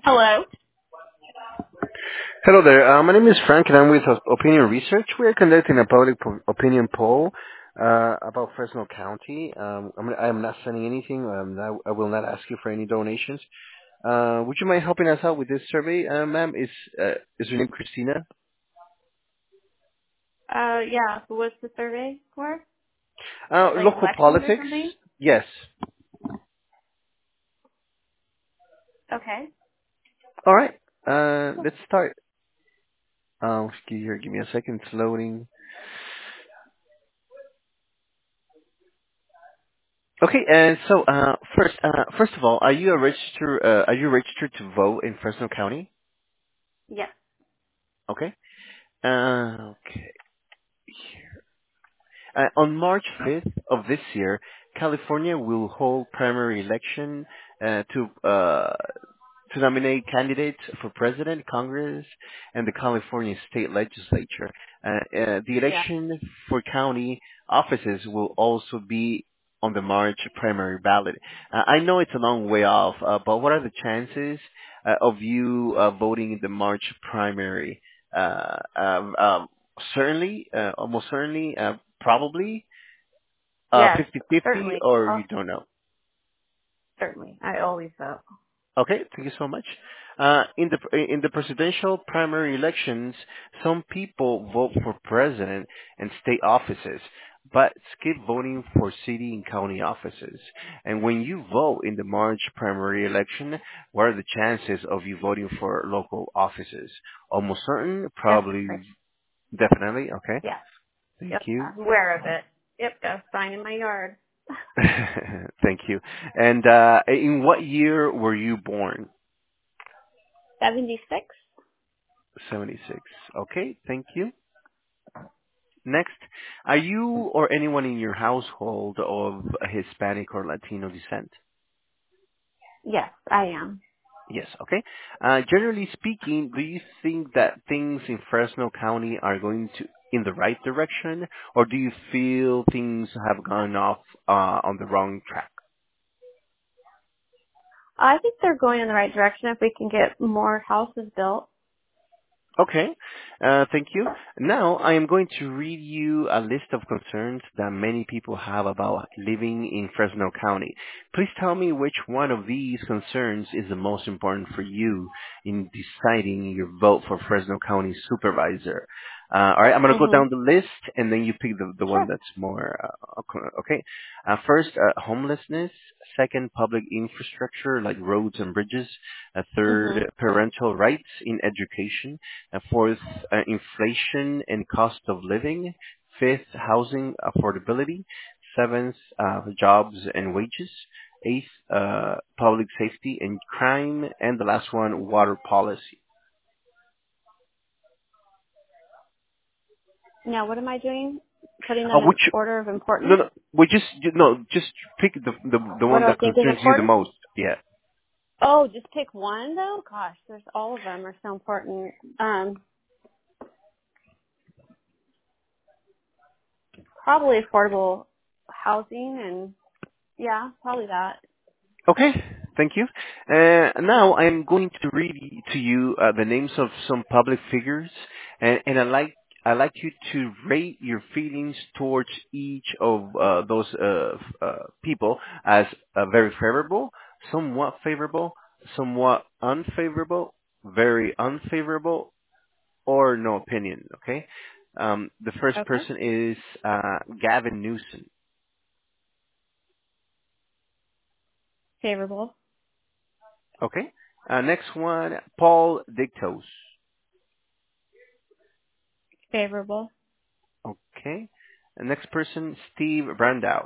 Hello. Hello there. My name is Frank, and I'm with Opinion Research. We are conducting a public opinion poll about Fresno County. I'm not sending anything. I will not ask you for any donations. Would you mind helping us out with this survey, ma'am? Is your name Christina? Yeah. So what's the survey for? Like Local elections or politics? something? Yes. Okay. All right. Let's start. Give me a second. It's loading. Okay. And so, first of all, Are you registered to vote in Fresno County? Yes. Okay. Okay. On March 5th of this year, California will hold primary election to nominate candidates for president, Congress, and the California state legislature. The Yeah. election for county offices will also be on the March primary ballot. I know it's a long way off, but what are the chances of you voting in the March primary? Uh, um, um, Certainly, almost certainly, probably, Yes. 50-50, Certainly. or Oh, you don't know? certainly. I always vote. Okay, thank you so much. In the presidential primary elections, some people vote for president and state offices, but skip voting for city and county offices. And when you vote in the March primary election, what are the chances of you voting for local offices? Almost certain, probably, Definitely. definitely. Okay, Yeah. thank Yep. you. I'm aware of it. Yep. Got a sign in my yard. Thank you. And in what year were you born? 76. 76. Okay, thank you. Next, are you or anyone in your household of Hispanic or Latino descent? Yes, I am. Yes, okay. Generally speaking, do you think that things in Fresno County are going in the right direction, or do you feel things have gone off on the wrong track? I think they're going in the right direction if we can get more houses built. Okay, thank you. Now I am going to read you a list of concerns that many people have about living in Fresno County. Please tell me which one of these concerns is the most important for you in deciding your vote for Fresno County Supervisor. All right, I'm going to go Mhm. down the list, and then you pick the one Sure. that's more okay. First, homelessness. Second, public infrastructure like roads and bridges. Third, Mhm. parental rights in education. Fourth, inflation and cost of living. Fifth, housing affordability. Seventh, jobs and wages. Eighth, public safety and crime. And the last one, water policy. Now, what am I doing? Putting them in Which, order of no, importance. no, just pick the What one do I that think is concerns you the important? most. Yeah. Oh, just pick one though? Gosh, there's all of them are so important. Probably affordable housing and yeah, probably that. Okay, thank you. Now I'm going to read to you the names of some public figures, and I like you to rate your feelings towards each of those people as very favorable, somewhat unfavorable, very unfavorable, or no opinion. Okay. The first Okay. person is Gavin Newsom. Favorable. Okay. Next one, Paul Dictos. Favorable. Okay. Next person, Steve Brandau.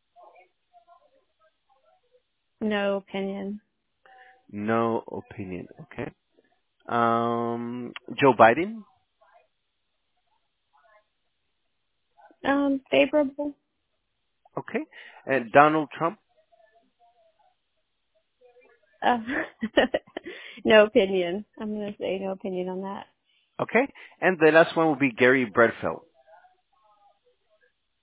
No opinion. No opinion. Okay. Joe Biden. Favorable. Okay. And Donald Trump. Uh, no opinion. I'm gonna say no opinion on that. Okay. And the last one will be Gary Bredfeld.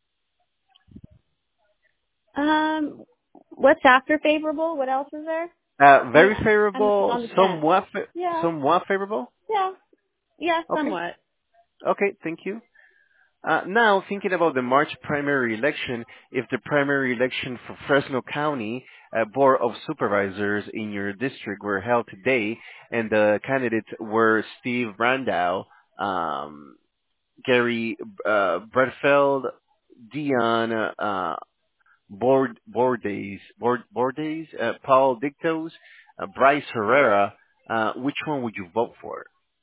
What's after favorable? What else is there? Very I'm favorable, on the fence. Yeah, somewhat favorable. yeah, yeah, Okay. somewhat. Okay. Thank you. Now, thinking about the March primary election, if the primary election for Fresno County Board of Supervisors in your district were held today, and the candidates were Steve Brandau, Gary Bredfeld, Dion Bordes, Paul Dictos, Bryce Herrera, which one would you vote for?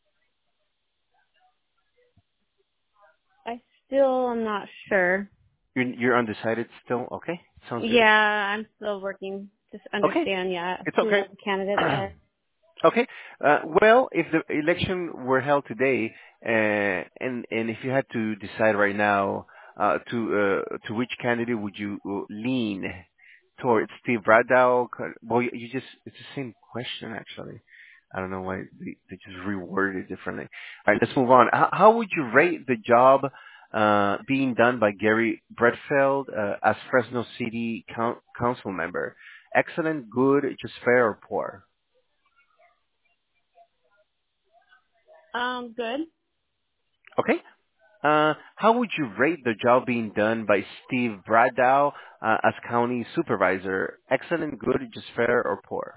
I still am not sure. You're undecided still? Okay, sounds Yeah, good. I'm still working to Okay, understand yet it's who okay. all the candidates are. Okay. Well, if the election were held today, and if you had to decide right now to which candidate would you lean towards, Steve Braddow? Well, you just it's the same question actually. I don't know why they just reworded it differently. All right, let's move on. How would you rate the job being done by Gary Bredfeld as Fresno City Council member? Excellent, good, just fair, or poor? Good. Okay. How would you rate the job being done by Steve Braddow as county supervisor? Excellent, good, just fair, or poor?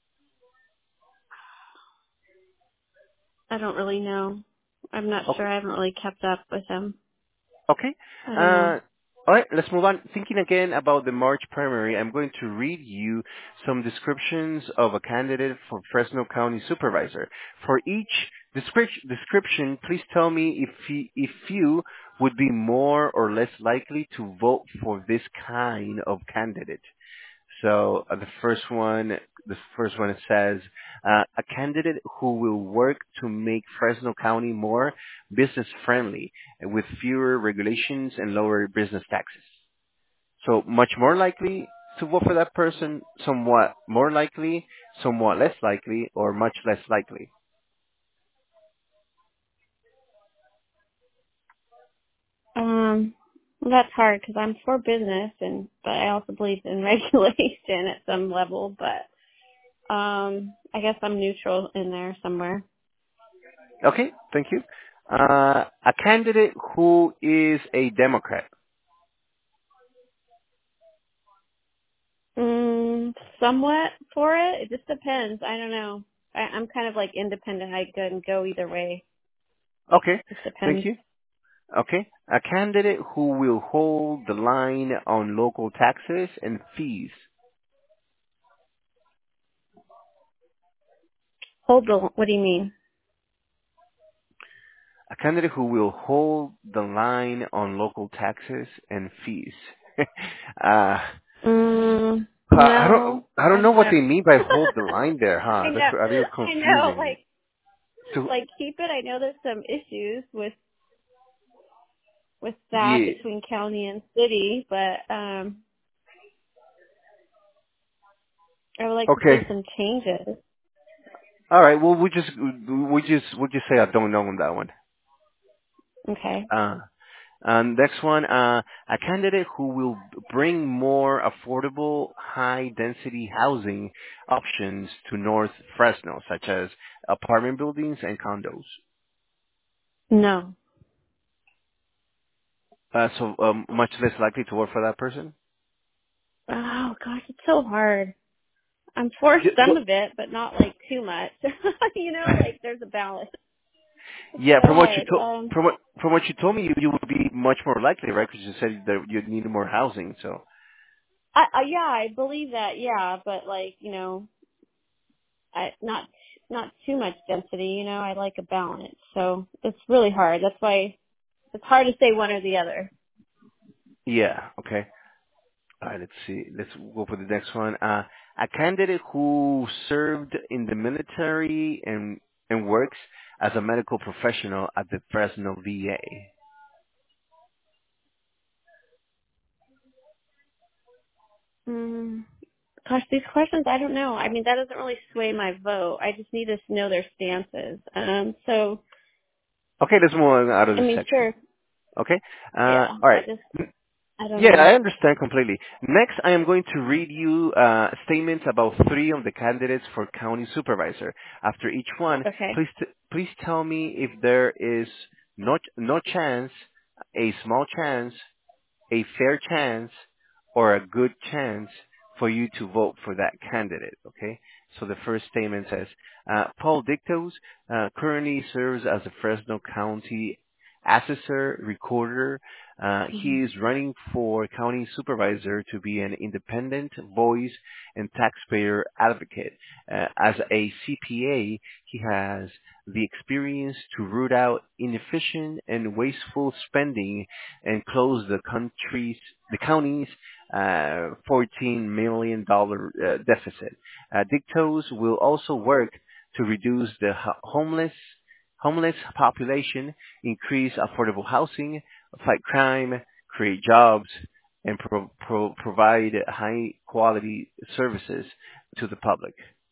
I don't really know. I'm not Okay. sure. I haven't really kept up with him. Okay. I don't know. Uh, all right, let's move on. Thinking again about the March primary, I'm going to read you some descriptions of a candidate for Fresno County Supervisor. For each description, please tell me if you would be more or less likely to vote for this kind of candidate. So the first one says, a candidate who will work to make Fresno County more business friendly with fewer regulations and lower business taxes. So much more likely to vote for that person, somewhat more likely, somewhat less likely, or much less likely. Well, that's hard because I'm for business, but I also believe in regulation at some level. But I guess I'm neutral in there somewhere. Okay, thank you. A candidate who is a Democrat. Somewhat for it. It just depends. I don't know. I'm kind of like independent. I can go either way. Okay, Just thank depends. you. Okay. A candidate who will hold the line on local taxes and fees. Hold the. What do you mean? A candidate who will hold the line on local taxes and fees. uh, No, I don't I know don't what know. they mean by hold the line there, I huh? That's know. a little I know. confusing. So, Like keep it. I know there's some issues with that yeah. between county and city, but I would like to see Okay. some changes. All right. Well, we just say I don't know on that one. Okay. Uh, next one, a candidate who will bring more affordable, high-density housing options to North Fresno, such as apartment buildings and condos. No. So much less likely to work for that person. Oh gosh, it's so hard. I'm for some Well, of it, but not like too much. Like there's a balance. yeah, Go ahead. from what you told me, you would be much more likely, right? Because you said that you need more housing. So Yeah, I believe that. Yeah, but like I not too much density. I like a balance. So it's really hard. That's why it's hard to say one or the other. yeah, okay. All right, let's see. Let's go for the next one. A candidate who served in the military and works as a medical professional at the Fresno VA. Mm, gosh, these questions I don't know. I mean, that doesn't really sway my vote. I just need to know their stances. So Okay, let's move on out of I this mean, section. sure. Okay. Yeah, All right. that just I don't Yeah, know. I understand completely. Next, I am going to read you statements about three of the candidates for county supervisor. After each one, Okay. please tell me if there is no chance, a small chance, a fair chance, or a good chance for you to vote for that candidate. Okay. So the first statement says, Paul Dictos currently serves as a Fresno County assessor recorder. Hmm. He is running for county supervisor to be an independent voice and taxpayer advocate. As a CPA, he has the experience to root out inefficient and wasteful spending and close the county's $14 million deficit. Dictos will also work to reduce the homeless population, increase affordable housing, fight crime, create jobs, and provide high quality services to the public.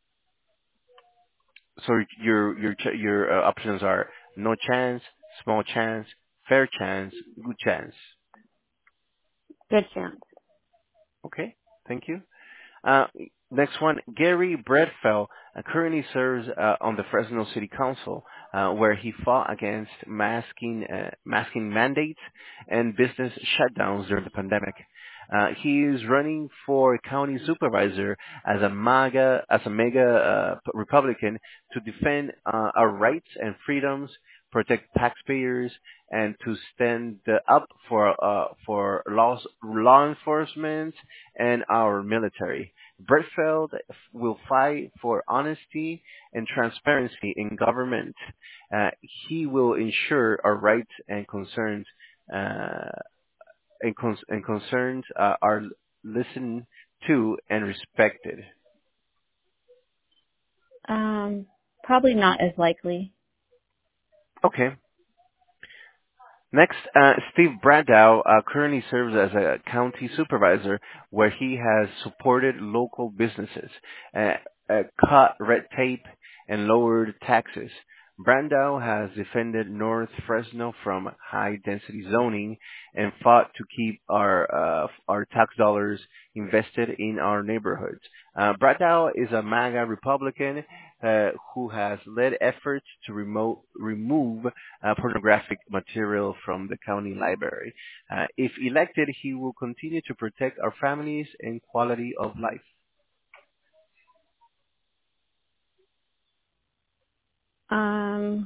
So your options are no chance, small chance, fair chance, good chance. Good chance. Okay, thank you. Uh, Next one, Gary Bredfeld currently serves on the Fresno City Council, where he fought against masking mandates and business shutdowns during the pandemic. He is running for county supervisor as a mega Republican to defend our rights and freedoms, protect taxpayers, and to stand up for law enforcement and our military. Bredfeld will fight for honesty and transparency in government. Uh, he will ensure our rights and concerns uh, and concerns are listened to and respected. Probably not as likely. Okay. Next, Steve Bradow currently serves as a county supervisor where he has supported local businesses, uh, cut red tape, and lowered taxes. Brandau has defended North Fresno from high-density zoning and fought to keep our tax dollars invested in our neighborhoods. Brandau is a MAGA Republican who has led efforts to remove pornographic material from the county library. If elected, he will continue to protect our families and quality of life. Um,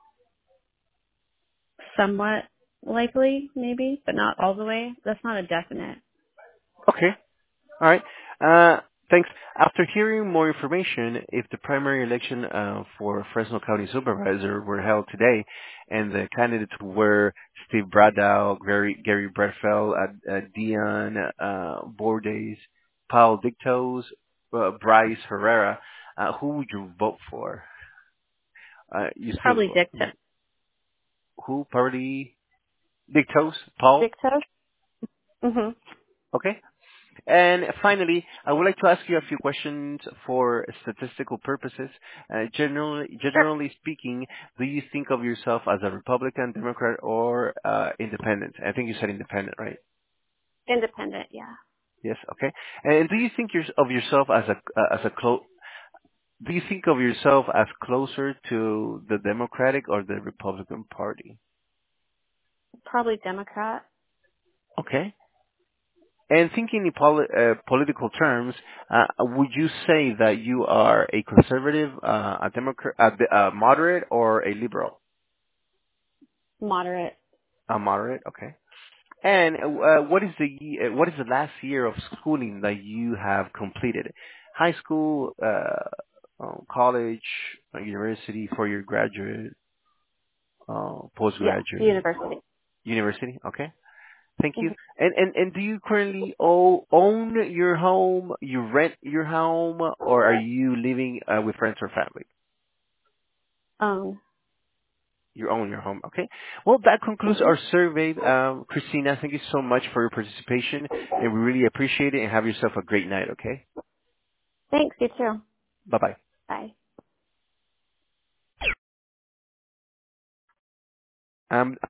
Somewhat likely, maybe, but not all the way. That's not a definite. Okay. All right. Uh, Thanks. After hearing more information, if the primary election for Fresno County Supervisor were held today, and the candidates were Steve Bradow, Gary Bredfeld, Dion Bordes, Paul Dictos, Bryce Herrera, who would you vote for? You Probably still dicta. who? Probably Dictos, Paul. Dicta? Mhm. Okay. And finally, I would like to ask you a few questions for statistical purposes. Sure. Generally speaking, do you think of yourself as a Republican, Democrat, or independent? I think you said independent, right? Independent, yeah. Yes. Okay. And do you think of yourself do you think of yourself as closer to the Democratic or the Republican Party? Probably Democrat. Okay. And thinking in political terms, would you say that you are a conservative, a Democrat, a moderate, or a liberal? Moderate. A moderate, okay. And what is the last year of schooling that you have completed? High school, college, university for your graduate, Yeah. postgraduate, University. university, okay. Thank you. Mhm. And do you currently own your home? You rent your home, or are you living with friends or family? Um. You own your home. Okay. Well, that concludes Mhm. our survey. Christina, thank you so much for your participation, and we really appreciate it. And have yourself a great night. Okay. Thanks. You too. Bye bye. Bye. Um,